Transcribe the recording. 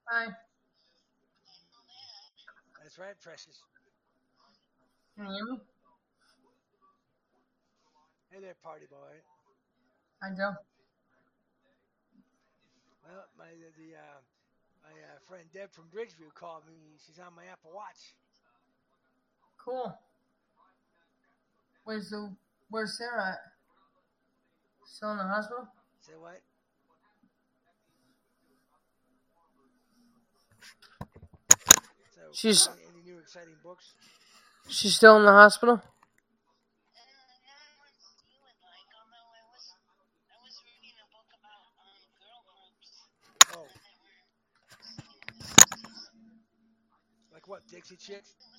Hi. That's right, Precious. Can you hear me? Hey there, party boy. I do. Well, my friend Deb from Bridgeview called me. She's on my Apple Watch. Cool. Where's the Where's Sarah at? Still in the hospital? Say what? So, She's any new exciting books? she's still in the hospital? Oh, like what? Dixie Chicks?